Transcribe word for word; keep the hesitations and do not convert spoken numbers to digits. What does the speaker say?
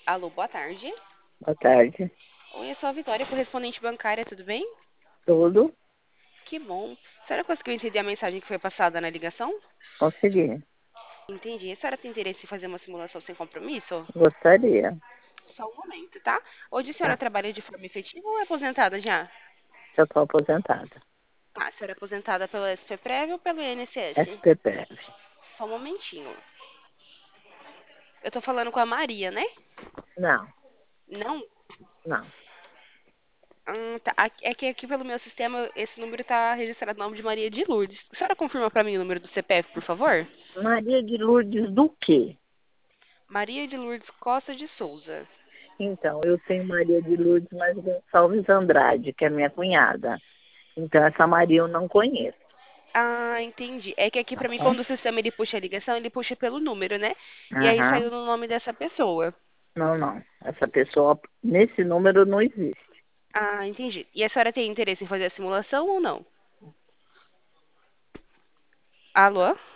Alô, boa tarde. Boa tarde. Oi, eu sou a Vitória, correspondente bancária, tudo bem? Tudo? Que bom. A senhora conseguiu entender a mensagem que foi passada na ligação? Consegui. Entendi. A senhora tem interesse em fazer uma simulação sem compromisso? Gostaria. Só um momento, tá? Hoje a senhora Tá. trabalha de forma efetiva ou é aposentada já? Já estou aposentada. Tá, a senhora é aposentada pelo S P Prévio ou pelo I N S S? S P P F. Só um momentinho. Eu tô falando com a Maria, né? Não, Não? não. Hum, tá. Aqui- É que aqui pelo meu sistema esse número tá registrado no nome de Maria de Lourdes. A senhora confirma pra mim o número do C P F, por favor? Maria de Lourdes do quê? Maria de Lourdes Costa de Souza. Então, eu tenho Maria de Lourdes mais Gonçalves Andrade, que é minha cunhada. Então, essa Maria eu não conheço. Ah, entendi. É que aqui Tá pra mim, bom? quando o sistema ele puxa a ligação, ele puxa pelo número, né? E aí saiu Aham. no nome dessa pessoa. Não, não. Essa pessoa, nesse número, não existe. Ah, entendi. E a senhora tem interesse em fazer a simulação ou não? Alô?